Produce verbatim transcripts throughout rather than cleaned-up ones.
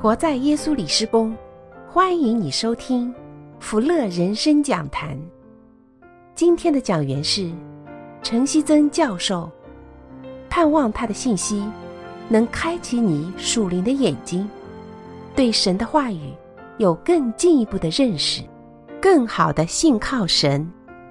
活在耶稣里施工，欢迎你收听福乐人生讲坛。今天的讲员是陈希曾教授，盼望他的信息能开启你属灵的眼睛，对神的话语有更进一步的认识，更好的信靠神。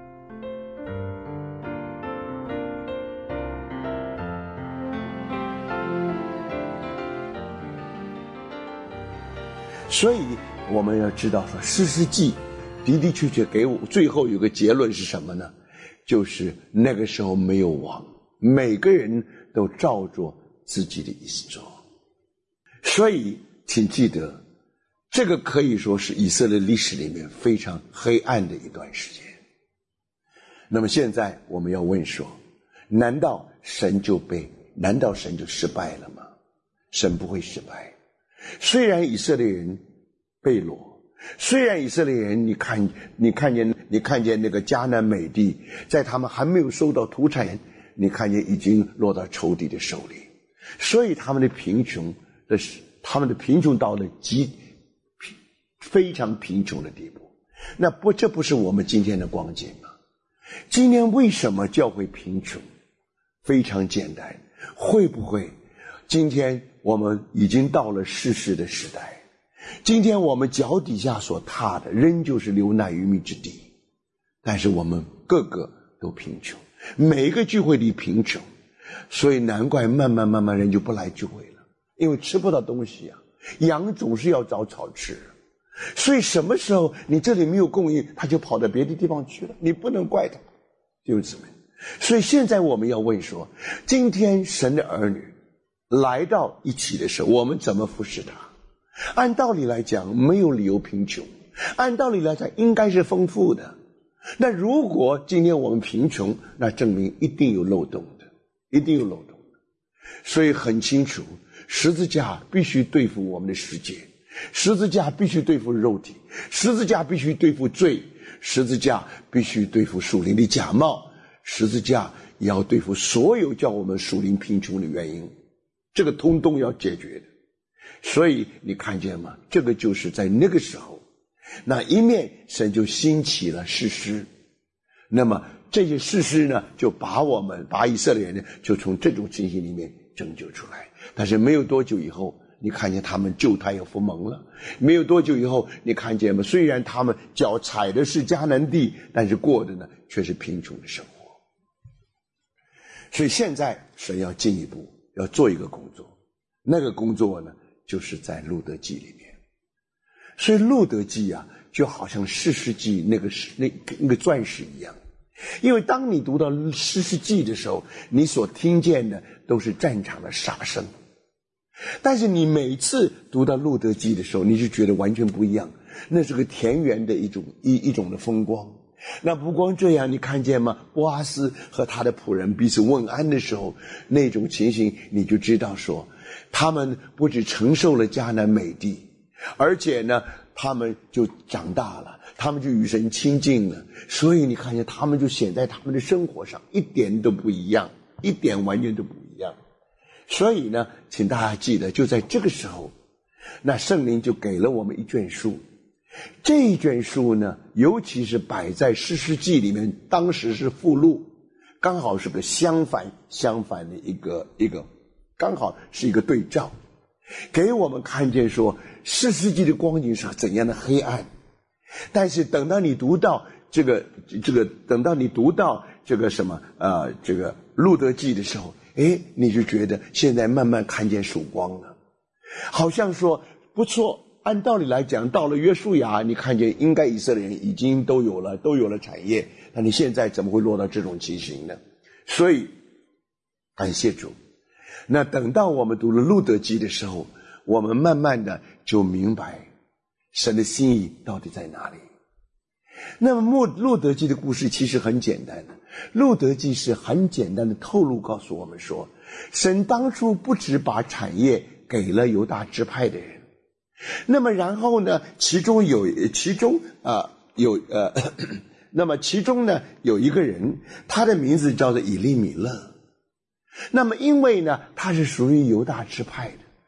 所以我们要知道说，士师记的的确确给我最后有个结论是什么呢？就是那个时候没有王，每个人都照着自己的意思做。所以请记得，这个可以说是以色列历史里面非常黑暗的一段时间。那么现在我们要问说，难道神就被难道神就失败了吗？神不会失败。虽然以色列人被掳，虽然以色列人你看你看见你看见那个迦南美地，在他们还没有收到土产，你看见已经落到仇敌的手里，所以他们的贫穷的他们的贫穷到了极非常贫穷的地步。那不这不是我们今天的光景吗？今天为什么教会贫穷？非常简单，会不会今天我们已经到了世事的时代，今天我们脚底下所踏的仍旧是流奶与蜜之地，但是我们个个都贫穷，每一个聚会里贫穷，所以难怪慢慢慢慢人就不来聚会了，因为吃不到东西啊，羊总是要找草吃，所以什么时候你这里没有供应，他就跑到别的地方去了，你不能怪他，弟兄姊妹。所以现在我们要问说，今天神的儿女来到一起的时候，我们怎么服侍他？按道理来讲，没有理由贫穷，按道理来讲应该是丰富的。那如果今天我们贫穷，那证明一定有漏洞的，一定有漏洞的。所以很清楚，十字架必须对付我们的世界，十字架必须对付肉体，十字架必须对付罪，十字架必须对付属灵的假冒，十字架也要对付所有叫我们属灵贫穷的原因，这个通通要解决的。所以你看见吗？这个就是在那个时候，那一面神就兴起了士师，那么这些士师呢，就把我们把以色列人呢，就从这种情形里面拯救出来。但是没有多久以后，你看见他们旧态又复萌了。没有多久以后，你看见吗？虽然他们脚踩的是迦南地，但是过的呢却是贫穷的生活。所以现在神要进一步要做一个工作，那个工作呢就是在路德记里面。所以路德记啊，就好像士师记那个那那个钻石一样，因为当你读到士师记的时候，你所听见的都是战场的杀声，但是你每次读到路德记的时候，你就觉得完全不一样，那是个田园的一种一一种的风光。那不光这样，你看见吗？波阿斯和他的仆人彼此问安的时候，那种情形你就知道说，他们不只承受了迦南美地，而且呢他们就长大了，他们就与神亲近了，所以你看见他们就显在他们的生活上一点都不一样，一点完全都不一样。所以呢请大家记得，就在这个时候，那圣灵就给了我们一卷书。这一卷书呢，尤其是摆在士师记里面，当时是附录，刚好是个相反相反的一个一个刚好是一个对照，给我们看见说士师记的光景是怎样的黑暗。但是等到你读到这个这个等到你读到这个什么呃这个路德记的时候，诶你就觉得现在慢慢看见曙光了，好像说不错，按道理来讲，到了约书亚，你看见应该以色列人已经都有了都有了产业，那你现在怎么会落到这种情形呢？所以感谢主。那等到我们读了路德记的时候，我们慢慢的就明白神的心意到底在哪里。那么路德记的故事其实很简单的，路德记是很简单的透露告诉我们说，神当初不只把产业给了犹大支派的人，那么然后呢其中有其中啊、呃、有呃那么其中呢有一个人，他的名字叫做以利米勒。那么因为呢他是属于犹大支派的，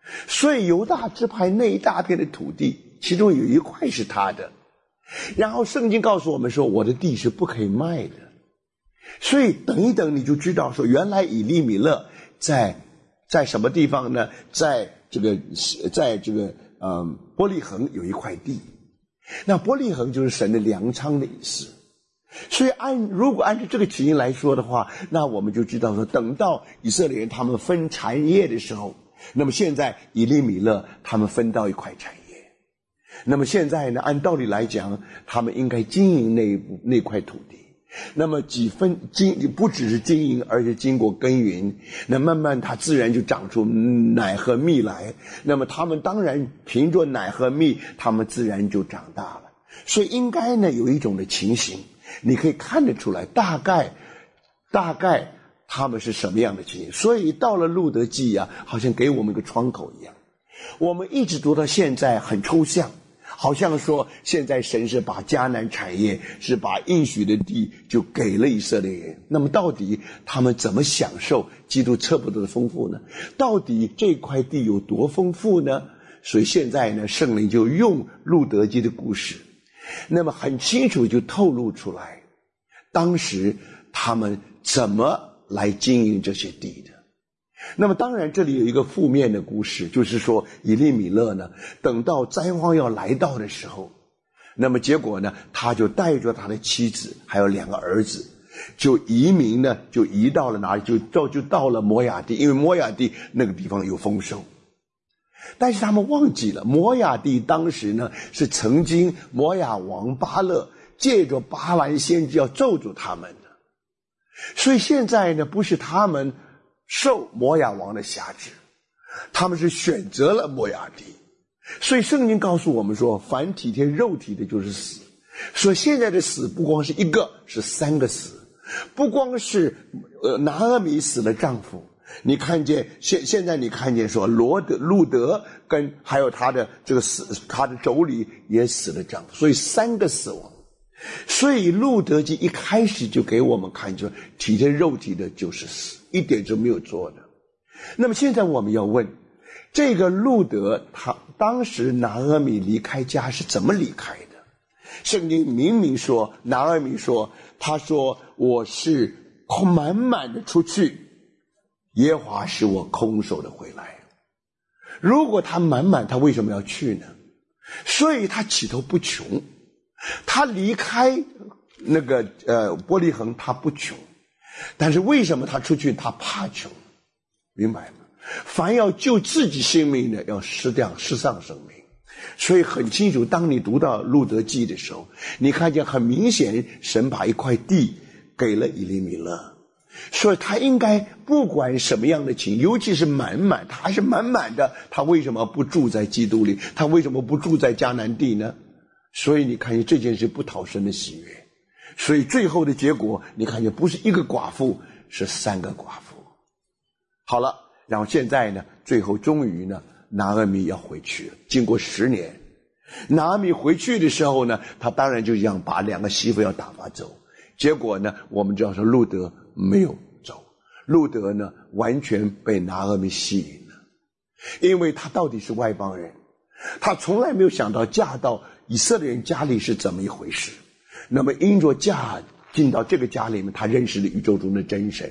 所以犹大支派那一大片的土地，其中有一块是他的。然后圣经告诉我们说，我的地是不可以卖的。所以等一等你就知道说，原来以利米勒在在什么地方呢？在这个在这个嗯伯利恒有一块地。那伯利恒就是神的粮仓的意思。所以按如果按照这个情形来说的话，那我们就知道说，等到以色列人他们分产业的时候，那么现在以利米勒他们分到一块产业。那么现在呢，按道理来讲，他们应该经营那一那块土地。那么几分经不只是经营，而且经过耕耘，那慢慢它自然就长出奶和蜜来。那么他们当然凭着奶和蜜，他们自然就长大了。所以应该呢有一种的情形，你可以看得出来，大概大概他们是什么样的情形。所以到了路德记啊，好像给我们一个窗口一样。我们一直读到现在很抽象，好像说现在神是把迦南产业，是把应许的地就给了以色列人。那么到底他们怎么享受基督测不得的丰富呢？到底这块地有多丰富呢？所以现在呢，圣灵就用路德记的故事，那么很清楚就透露出来，当时他们怎么来经营这些地的。那么当然这里有一个负面的故事，就是说以利米勒呢，等到灾荒要来到的时候，那么结果呢，他就带着他的妻子还有两个儿子，就移民呢，就移到了哪里？就就就到了摩亚地，因为摩亚地那个地方有丰收。但是他们忘记了，摩亚地当时呢是曾经摩亚王巴勒借着巴兰先知要咒诅他们的，所以现在呢不是他们受摩亚王的辖制，他们是选择了摩亚地。所以圣经告诉我们说，凡体贴肉体的就是死。所以现在的死不光是一个，是三个死。不光是呃拿俄米死了丈夫，你看见现现在你看见说罗德路德跟还有他的这个死，他的妯娌也死了丈夫，所以三个死亡。所以路德记一开始就给我们看，就体贴肉体的就是死，一点都没有错的。那么现在我们要问，这个路德他当时拿俄米离开家是怎么离开的？圣经明明说，拿俄米说，他说我是空满满的出去，耶和华使我空手的回来。如果他满满，他为什么要去呢？所以他起头不穷，他离开那个呃伯利恒他不穷，但是为什么他出去？他怕穷，明白吗？凡要救自己性命的，要失掉失丧生命。所以很清楚，当你读到路德记的时候，你看见很明显，神把一块地给了以利米勒，所以他应该不管什么样的情，尤其是满满，他还是满满的，他为什么不住在基督里？他为什么不住在迦南地呢？所以你看见这件事不讨神的喜悦，所以最后的结果你看见不是一个寡妇，是三个寡妇。好了，然后现在呢，最后终于呢，拿俄米要回去了。经过十年，拿俄米回去的时候呢，他当然就想把两个媳妇要打发走。结果呢，我们知道说路德没有走，路德呢完全被拿俄米吸引了，因为他到底是外邦人，他从来没有想到嫁到以色列人家里是怎么一回事。那么因着嫁进到这个家里面，他认识了宇宙中的真神。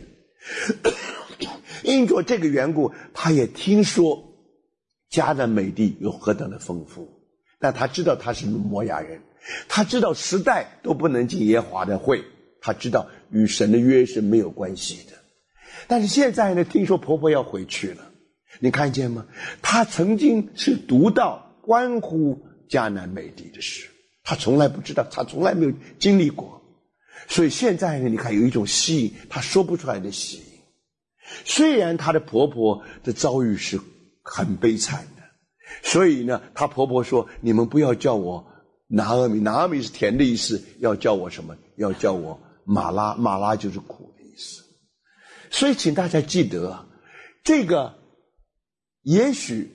因着这个缘故，他也听说迦南美地有何等的丰富，但他知道他是摩亚人，他知道十代都不能进耶和华的会，他知道与神的约是没有关系的。但是现在呢，听说婆婆要回去了，你看见吗？他曾经是读到关乎迦南美地的事，他从来不知道，他从来没有经历过。所以现在呢，你看有一种吸引，他说不出来的吸引。虽然她的婆婆的遭遇是很悲惨的，所以呢，她婆婆说：“你们不要叫我拿俄米，拿俄米是甜的意思，要叫我什么？要叫我马拉，马拉就是苦的意思。”所以，请大家记得，这个也许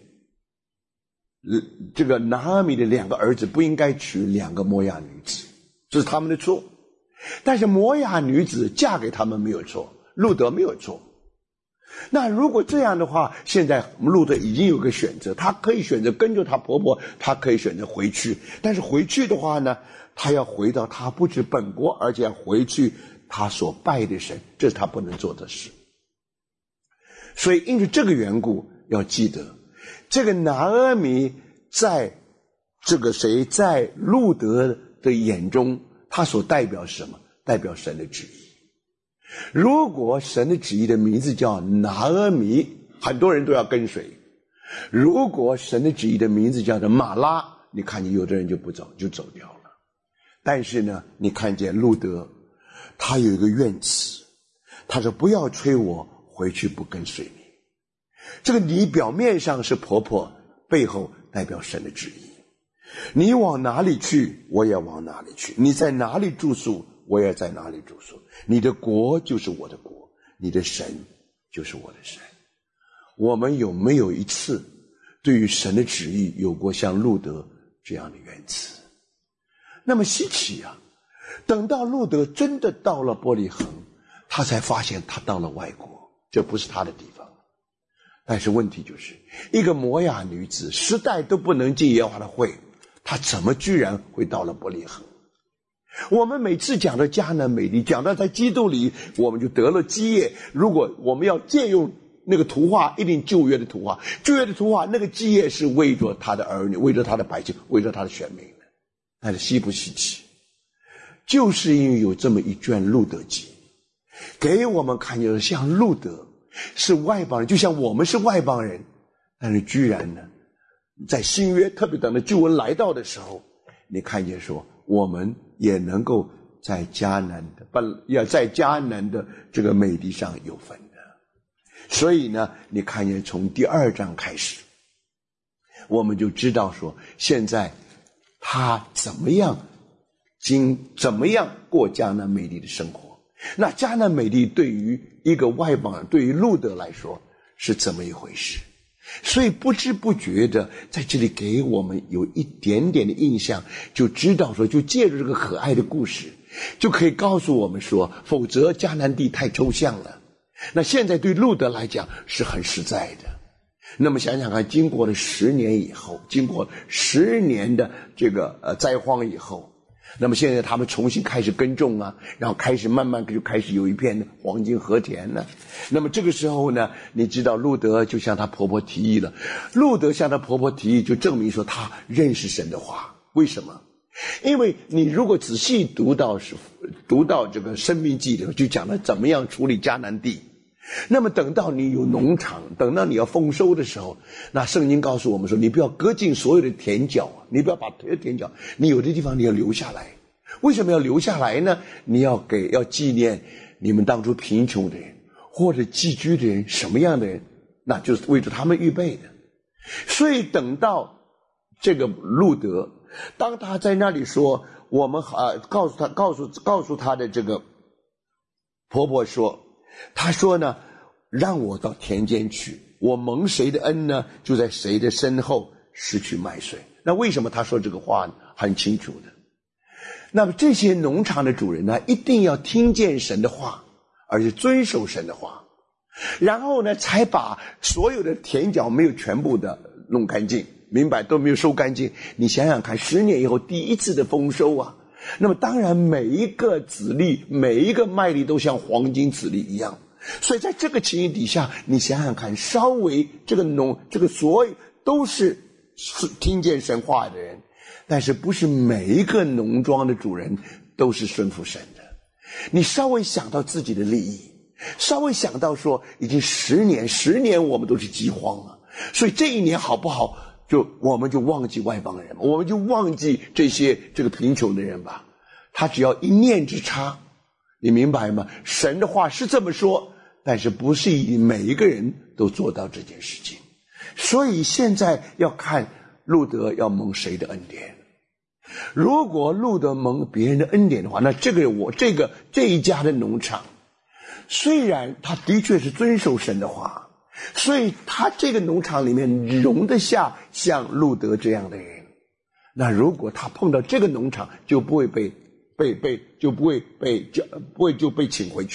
这个拿俄米的两个儿子不应该娶两个摩亚女子，这是他们的错。但是摩亚女子嫁给他们没有错，路德没有错。 那如果这样的话，现在路德已经有个选择，她可以选择跟着她婆婆，她可以选择回去。但是回去的话呢，她要回到她不止本国，而且要回去她所拜的神，这是她不能做的事。所以因为这个缘故，要记得这个拿俄米在这个谁在路德的眼中，他所代表什么？代表神的旨意。如果神的旨意的名字叫拿俄米，很多人都要跟随。如果神的旨意的名字叫做马拉，你看见有的人就不走，就走掉了。但是呢，你看见路德，他有一个愿词，他说不要催我回去不跟随你。这个你表面上是婆婆，背后代表神的旨意。你往哪里去，我也往哪里去；你在哪里住宿，我也在哪里住宿。你的国就是我的国，你的神就是我的神。我们有没有一次对于神的旨意有过像路德这样的愿词？那么稀奇啊，等到路德真的到了伯利恒，他才发现他到了外国，这不是他的地方。但是问题就是，一个摩亚女子十代都不能进耶和华的会，她怎么居然会到了伯利恒？我们每次讲到迦南美地，讲到在基督里我们就得了基业，如果我们要借用那个图画，一定旧约的图画，旧约的图画那个基业是为着他的儿女，为着他的百姓，为着他的选民的。但是稀不稀奇，就是因为有这么一卷路德记，给我们看见像路德是外邦人，就像我们是外邦人，但是居然呢，在新约特别等到救恩来到的时候，你看见说我们也能够在迦南的本要在迦南的这个美地上有份的。所以呢，你看见从第二章开始，我们就知道说现在他怎么样经怎么样过迦南美地的生活。那迦南美地对于一个外邦人，对于路德来说是怎么一回事？所以不知不觉的在这里给我们有一点点的印象，就知道说，就借助这个可爱的故事，就可以告诉我们说，否则迦南地太抽象了。那现在对路德来讲是很实在的。那么想想看，经过了十年以后，经过十年的这个呃灾荒以后，那么现在他们重新开始耕种啊，然后开始慢慢就开始有一片黄金和田了。那么这个时候呢，你知道路德就向她婆婆提议了。路德向她婆婆提议，就证明说她认识神的话。为什么？因为你如果仔细读到读到这个申命记里头，就讲了怎么样处理迦南地。那么等到你有农场，等到你要丰收的时候，那圣经告诉我们说，你不要割尽所有的田角，你不要把田角，你有的地方你要留下来。为什么要留下来呢？你要给要纪念你们当初贫穷的人或者寄居的人，什么样的人，那就是为着他们预备的。所以等到这个路德，当他在那里说，我们啊告诉他告诉告诉他的这个婆婆说，他说呢，让我到田间去，我蒙谁的恩呢，就在谁的身后拾取麦穗。那为什么他说这个话呢？很清楚的。那么这些农场的主人呢，一定要听见神的话，而且遵守神的话，然后呢才把所有的田角没有全部的弄干净，明白，都没有收干净。你想想看，十年以后第一次的丰收啊，那么当然每一个子粒，每一个麦粒都像黄金子粒一样。所以在这个情形底下，你想想看，稍微这个农这个所有都是听见神话的人，但是不是每一个农庄的主人都是顺服神的。你稍微想到自己的利益，稍微想到说已经十年十年我们都是饥荒了，所以这一年好不好，就我们就忘记外邦人，我们就忘记这些这个贫穷的人吧。他只要一念之差，你明白吗？神的话是这么说，但是不是每一个人都做到这件事情。所以现在要看路德要蒙谁的恩典。如果路德蒙别人的恩典的话，那这个我这个这一家的农场，虽然他的确是遵守神的话，所以他这个农场里面容得下像路德这样的人。那如果他碰到这个农场，就不会被被被就不会被就不会就被请回去了。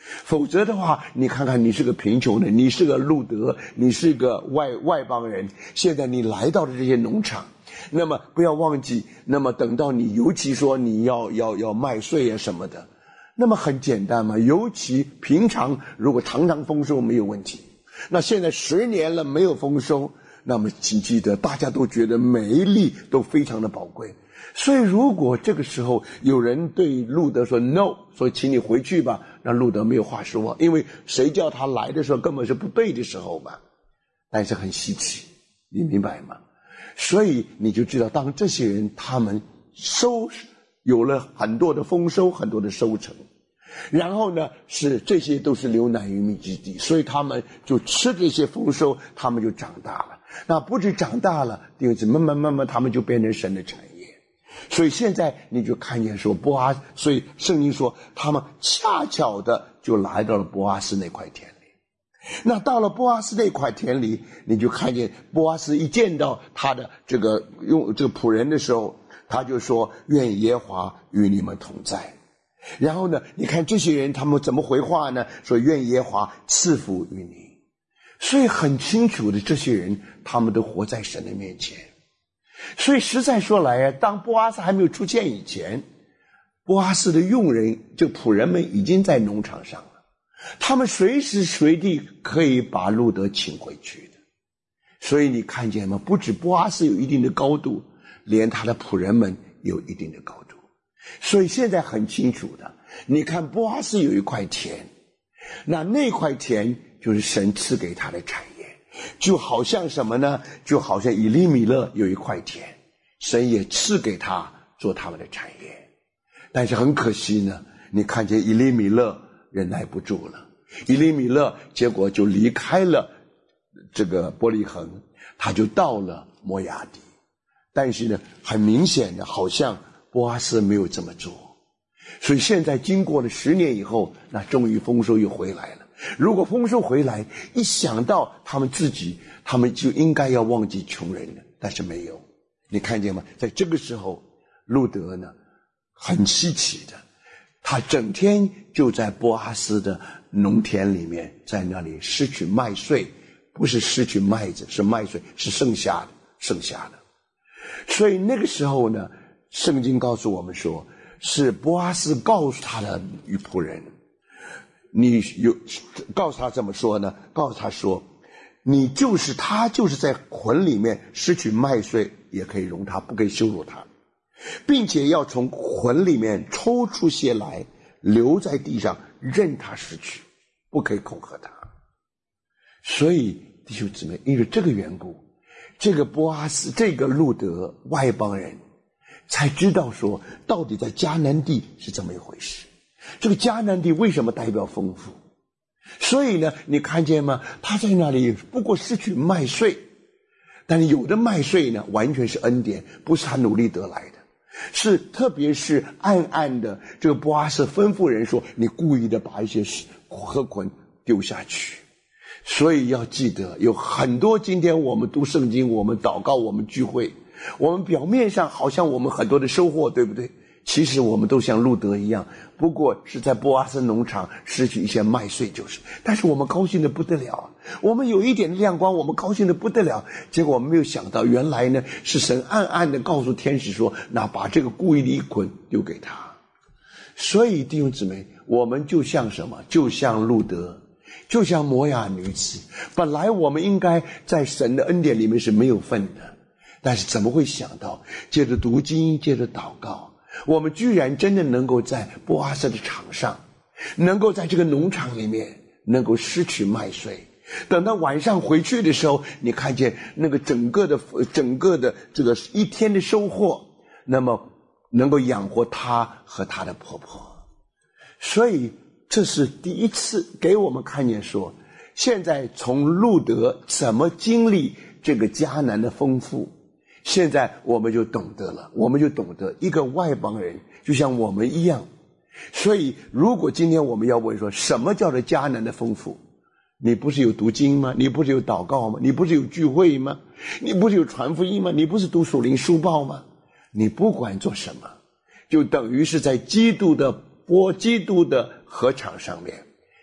否则的话，你看看你是个贫穷的，你是个路德，你是个外外邦人，现在你来到了这些农场，那么不要忘记，那么等到你尤其说你要要要麦穗啊什么的，那么很简单嘛，尤其平常如果常常丰收没有问题，那现在十年了没有丰收，那么请记得大家都觉得每一粒都非常的宝贵。所以如果这个时候有人对路德说 no， 说请你回去吧，那路德没有话说，因为谁叫他来的时候根本是不对的时候嘛。但是很稀奇，你明白吗？所以你就知道，当这些人他们收有了很多的丰收，很多的收成，然后呢是这些都是流奶与蜜之地，所以他们就吃这些丰收，他们就长大了。那不止长大了，弟兄姊妹，慢慢慢慢他们就变成神的产业。所以现在你就看见说波阿，所以圣经说他们恰巧的就来到了波阿斯那块田里。那到了波阿斯那块田里，你就看见波阿斯一见到他的这个用这个仆人的时候，他就说愿耶和华与你们同在。然后呢，你看这些人他们怎么回话呢？说愿耶和华赐福于你。所以很清楚的，这些人他们都活在神的面前。所以实在说来啊，当波阿斯还没有出现以前，波阿斯的佣人就仆人们已经在农场上了，他们随时随地可以把路德请回去的。所以你看见吗？不止波阿斯有一定的高度，连他的仆人们有一定的高度。所以现在很清楚的，你看波阿斯有一块田，那那块田就是神赐给他的产业，就好像什么呢？就好像以利米勒有一块田，神也赐给他做他们的产业。但是很可惜呢，你看见以利米勒忍耐不住了，以利米勒结果就离开了这个伯利恒，他就到了摩亚底。但是呢，很明显的好像波阿斯没有这么做。所以现在经过了十年以后，那终于丰收又回来了。如果丰收回来，一想到他们自己，他们就应该要忘记穷人了，但是没有。你看见吗？在这个时候，路德呢很稀奇的，他整天就在波阿斯的农田里面，在那里拾取麦穗，不是拾取麦子，是麦穗，是剩下的剩下的。所以那个时候呢，圣经告诉我们说，是波阿斯告诉他的仆人，你有告诉他怎么说呢？告诉他说，你就是他就是在捆里面拾取麦穗，也可以容他，不可以羞辱他，并且要从捆里面抽出些来，留在地上，任他拾取，不可以恐吓他。所以弟兄姊妹，因为这个缘故，这个波阿斯，这个路德外邦人才知道说，到底在迦南地是这么一回事。这个迦南地为什么代表丰富？所以呢，你看见吗？他在那里不过失去麦穗，但是有的麦穗呢，完全是恩典，不是他努力得来的，是特别是暗暗的，这个波阿斯吩咐人说，你故意的把一些禾捆丢下去。所以要记得，有很多今天我们读圣经，我们祷告，我们聚会，我们表面上好像我们很多的收获，对不对？其实我们都像路德一样，不过是在波阿斯农场失去一些麦穗就是，但是我们高兴的不得了，我们有一点亮光，我们高兴的不得了，结果我们没有想到，原来呢是神暗暗的告诉天使说，那把这个故意的一捆丢给他。所以弟兄姊妹，我们就像什么？就像路德，就像摩亚女子，本来我们应该在神的恩典里面是没有份的，但是怎么会想到借着读经，借着祷告，我们居然真的能够在波阿斯的场上，能够在这个农场里面能够拾取麦穗，等到晚上回去的时候，你看见那个整个的整个的这个一天的收获，那么能够养活她和她的婆婆。所以这是第一次给我们看见说，现在从路德怎么经历这个迦南的丰富，现在我们就懂得了，我们就懂得一个外邦人就像我们一样。所以如果今天我们要问说，什么叫做迦南的丰富？你不是有读经吗？你不是有祷告吗？你不是有聚会吗？你不是有传福音吗？你不是读属灵书报吗？你不管做什么，就等于是在基督的播基督的禾场上面，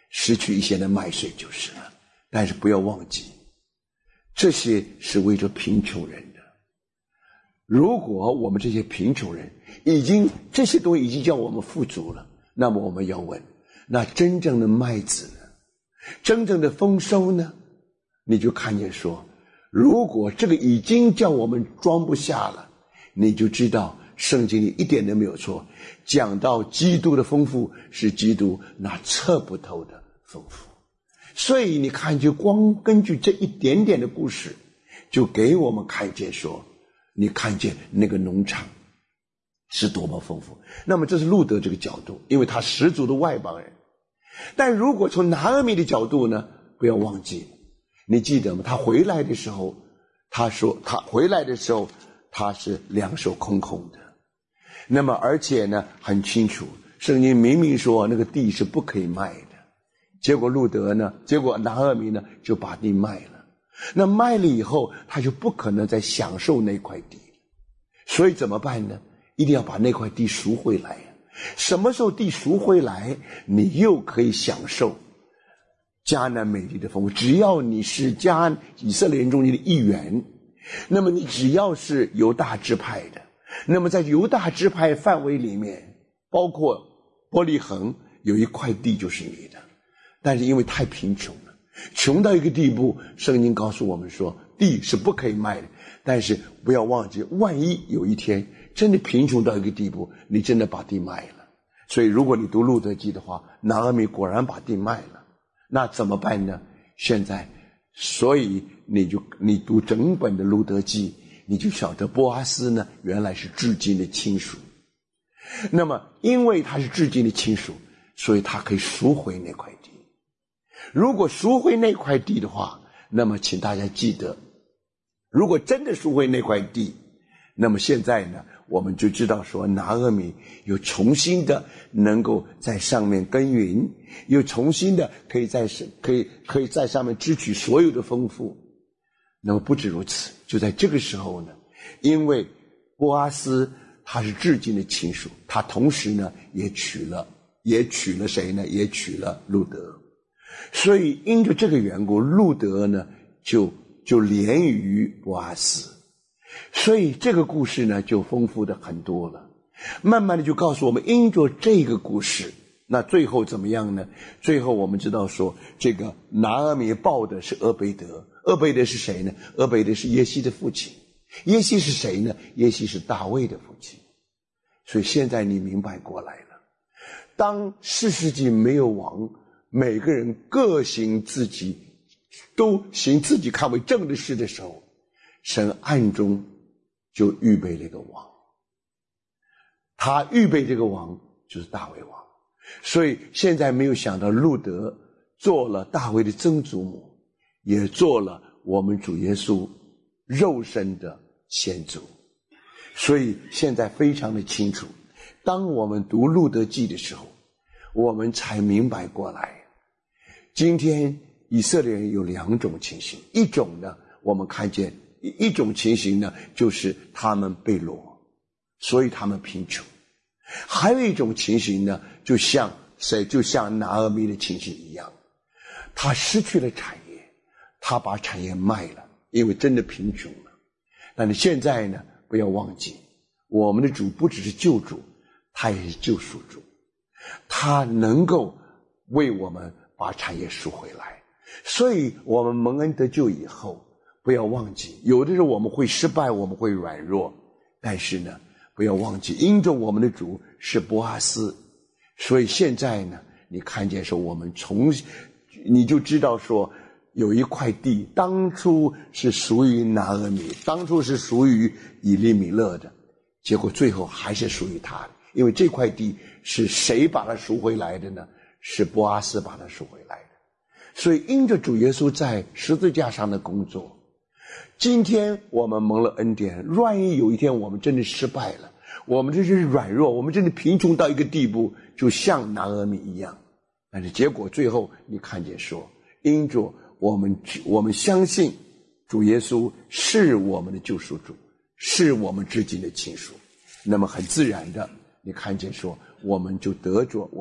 失去一些的麦穗就是了。但是不要忘记，这些是为着贫穷人的。如果我们这些贫穷人已经这些东西已经叫我们富足了，那么我们要问，那真正的麦子呢？真正的丰收呢？你就看见说，如果这个已经叫我们装不下了，你就知道圣经里一点都没有错，讲到基督的丰富是基督那测不透的丰富。所以你看，就光根据这一点点的故事，就给我们看见说，你看见那个农场是多么丰富。那么这是路德这个角度，因为他十足的外邦人。但如果从拿俄米的角度呢，不要忘记，你记得吗？他回来的时候，他说他回来的时候他是两手空空的。那么而且呢很清楚，圣经明明说那个地是不可以卖的，结果路德呢，结果拿俄米呢就把地卖了。那卖了以后，他就不可能再享受那块地，所以怎么办呢？一定要把那块地赎回来。什么时候地赎回来，你又可以享受迦南美地的丰富。只要你是迦以色列人中间的一员，那么你只要是犹大支派的，那么在犹大支派范围里面，包括伯利恒有一块地就是你的。但是因为太贫穷了，穷到一个地步，圣经告诉我们说地是不可以卖的。但是不要忘记，万一有一天真的贫穷到一个地步，你真的把地卖了。所以如果你读路德记的话，拿俄米果然把地卖了，那怎么办呢？现在所以你就你读整本的路德记，你就晓得波阿斯呢原来是至亲的亲属。那么因为他是至亲的亲属，所以他可以赎回那块地。如果赎回那块地的话，那么请大家记得，如果真的赎回那块地，那么现在呢我们就知道说拿俄米又重新的能够在上面耕耘，又重新的可以在可以可以在上面支取所有的丰富。那么不止如此，就在这个时候呢，因为波阿斯他是至亲的亲属，他同时呢也娶了也娶了谁呢？也娶了路德。所以因着这个缘故，路德呢就就连于波阿斯。所以这个故事呢就丰富的很多了。慢慢的就告诉我们，因着这个故事，那最后怎么样呢？最后我们知道说，这个拿俄米抱的是俄贝德。俄贝德是谁呢？俄贝德是耶西的父亲。耶西是谁呢？耶西是大卫的父亲。所以现在你明白过来了，当士师记没有王，每个人各行自己，都行自己看为正的事的时候，神暗中就预备了一个王。他预备这个王就是大卫王。所以现在没有想到路德做了大卫的曾祖母，也做了我们主耶稣肉身的先祖。所以现在非常的清楚，当我们读路德记的时候，我们才明白过来，今天以色列人有两种情形。一种呢，我们看见一种情形呢，就是他们被掳，所以他们贫穷。还有一种情形呢，就像谁就像拿俄米的情形一样，他失去了产业，他把产业卖了，因为真的贫穷了。但是现在呢，不要忘记，我们的主不只是救主，他也是救赎主，他能够为我们把产业赎回来。所以我们蒙恩得救以后，不要忘记，有的时候我们会失败，我们会软弱，但是呢，不要忘记，因着我们的主是波阿斯，所以现在呢，你看见说我们从你就知道说，有一块地当初是属于拿俄米，当初是属于以利米勒的，结果最后还是属于他的。因为这块地是谁把它赎回来的呢？是波阿斯把它赎回来的。所以因着主耶稣在十字架上的工作，今天我们蒙了恩典，万一有一天我们真的失败了，我们真是软弱，我们真的贫穷到一个地步，就像拿俄米一样，但是结果最后你看见说，因着我们我们相信主耶稣是我们的救赎主，是我们至亲的亲属，那么很自然的你看见说，我们就得着我们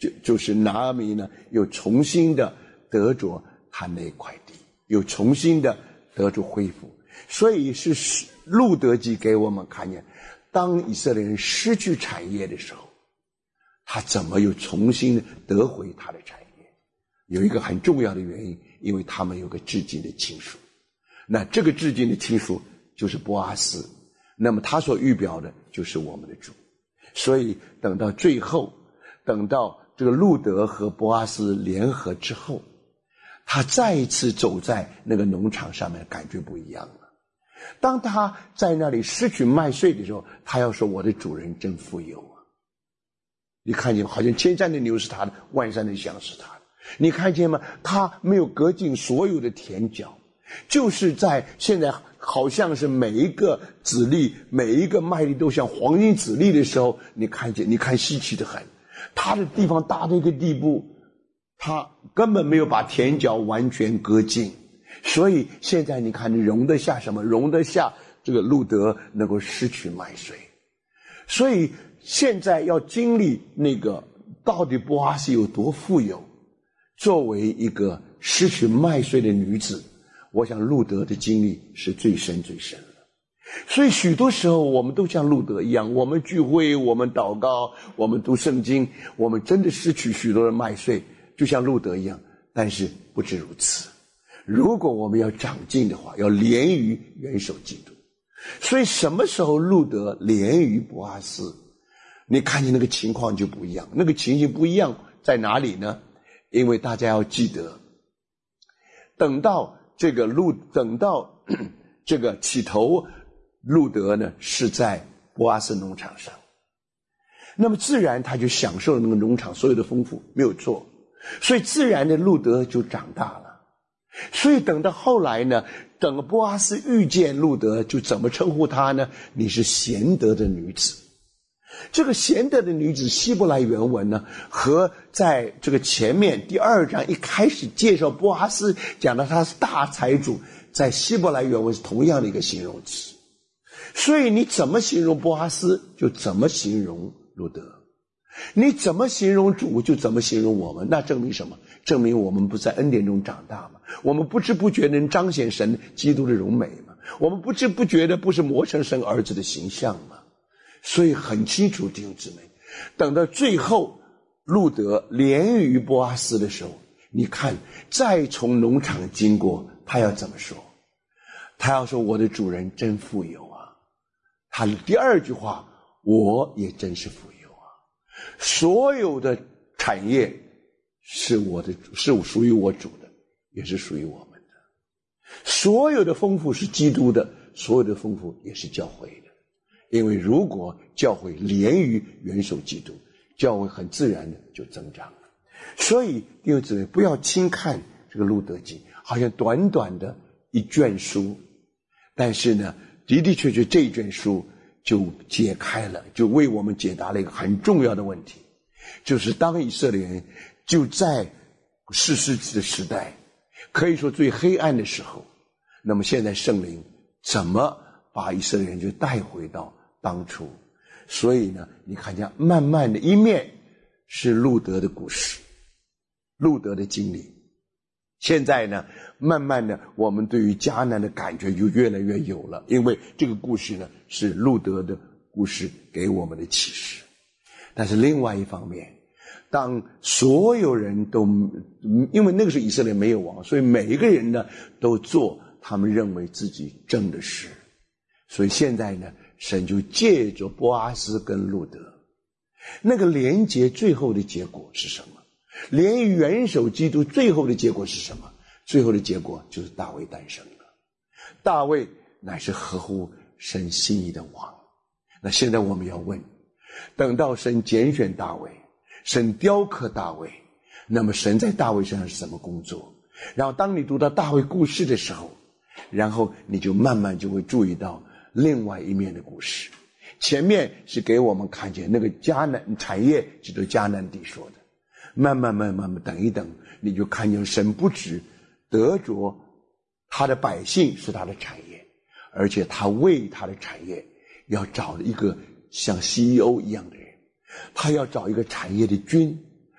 就就是拿俄米呢又重新的得着他那块地，又重新的得着恢复。所以是路得记给我们看见，当以色列人失去产业的时候，他怎么又重新得回他的产业。有一个很重要的原因，因为他们有个至亲的亲属，那这个至亲的亲属就是波阿斯，那么他所预表的就是我们的主。所以等到最后，等到这个路得和波阿斯联合之后，他再一次走在那个农场上面，感觉不一样了。当他在那里失去麦穗的时候，他要说我的主人真富有啊。你看见好像千山的牛是他的，万山的香是他的，你看见吗？他没有割尽所有的田角，就是在现在好像是每一个籽粒，每一个麦粒都像黄金籽粒的时候，你看见，你看稀奇的很。他的地方大到一个地步，他根本没有把田角完全割尽，所以现在你看容得下什么？容得下这个路得能够失去麦穗。所以现在要经历那个到底波阿斯有多富有，作为一个失去麦穗的女子，我想路得的经历是最深最深的。所以许多时候我们都像路得一样，我们聚会，我们祷告，我们读圣经，我们真的失去许多的麦穗，就像路得一样。但是不止如此，如果我们要长进的话，要连于元首基督。所以什么时候路得连于波阿斯，你看见那个情况就不一样。那个情形不一样在哪里呢？因为大家要记得，等到这个路等到这个起头，路得呢是在波阿斯农场上，那么自然他就享受了那个农场所有的丰富，没有错。所以自然的路得就长大了。所以等到后来呢，等波阿斯遇见路得，就怎么称呼他呢？你是贤德的女子。这个贤德的女子希伯来原文呢，和在这个前面第二章一开始介绍波阿斯讲到他是大财主，在希伯来原文是同样的一个形容词。所以你怎么形容波阿斯，就怎么形容路得。你怎么形容主，就怎么形容我们。那证明什么？证明我们不在恩典中长大嘛，我们不知不觉能彰显神基督的荣美嘛，我们不知不觉的不是磨成神儿子的形象嘛。所以很清楚，弟兄姊妹，等到最后路得连于波阿斯的时候，你看再从农场经过，他要怎么说？他要说我的主人真富有啊。他的第二句话，我也真是富有啊。所有的产业是我的，是属于我主的，也是属于我们的。所有的丰富是基督的，所有的丰富也是教会的。因为如果教会连于元首基督，教会很自然的就增长了。所以弟兄姊妹，不要轻看这个路得记，好像短短的一卷书，但是呢的的确确这一卷书就解开了，就为我们解答了一个很重要的问题，就是当以色列人就在士师记的时代，可以说最黑暗的时候，那么现在圣灵怎么把以色列人就带回到当初。所以呢你看见慢慢的一面是路得的故事，路得的经历，现在呢慢慢的我们对于迦南的感觉就越来越有了，因为这个故事呢是路得的故事给我们的启示。但是另外一方面，当所有人都，因为那个时候以色列没有王，所以每一个人呢都做他们认为自己正的事，所以现在呢神就借着波阿斯跟路得，那个连结最后的结果是什么？连于元首基督最后的结果是什么？最后的结果就是大卫诞生了。大卫乃是合乎神心意的王。那现在我们要问，等到神拣选大卫，神雕刻大卫，那么神在大卫身上是什么工作？然后当你读到大卫故事的时候，然后你就慢慢就会注意到另外一面的故事。前面是给我们看见那个迦南产业，就是迦南地说的，慢慢慢慢慢等一等，你就看见神不止得着他的百姓是他的产业，而且他为他的产业要找一个像 C E O 一样的人，他要找一个产业的君，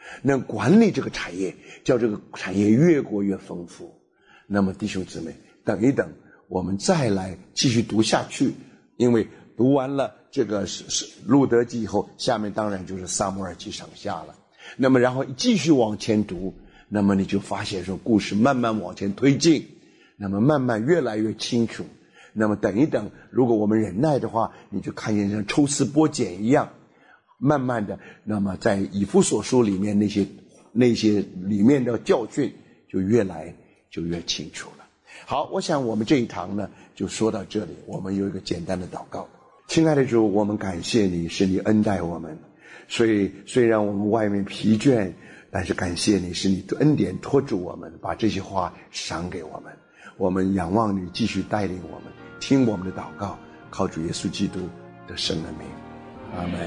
能管理这个产业，叫这个产业越过越丰富。那么弟兄姊妹，等一等，我们再来继续读下去，因为读完了这个是是路德记以后，下面当然就是撒母耳记上下了。那么然后继续往前读，那么你就发现说故事慢慢往前推进，那么慢慢越来越清楚。那么等一等，如果我们忍耐的话，你就看见像抽丝剥茧一样，慢慢的，那么在以弗所书里面那些那些里面的教训就越来就越清楚了。好，我想我们这一堂呢就说到这里，我们有一个简单的祷告。亲爱的主，我们感谢你，是你恩待我们，所以虽然我们外面疲倦，但是感谢你，是你恩典托住我们，把这些话赏给我们。我们仰望你继续带领我们，听我们的祷告，靠主耶稣基督的圣的名，阿们。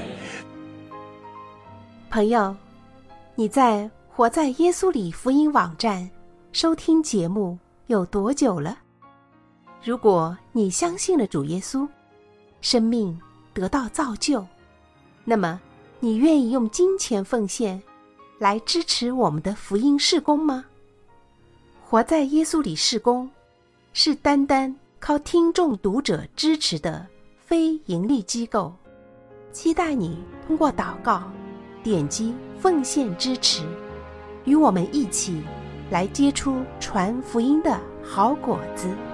朋友，你在活在耶稣里福音网站收听节目有多久了？如果你相信了主耶稣，生命得到造就，那么你愿意用金钱奉献来支持我们的福音事工吗？活在耶稣里事工是单单靠听众读者支持的非盈利机构，期待你通过祷告点击奉献支持，与我们一起来结出传福音的好果子。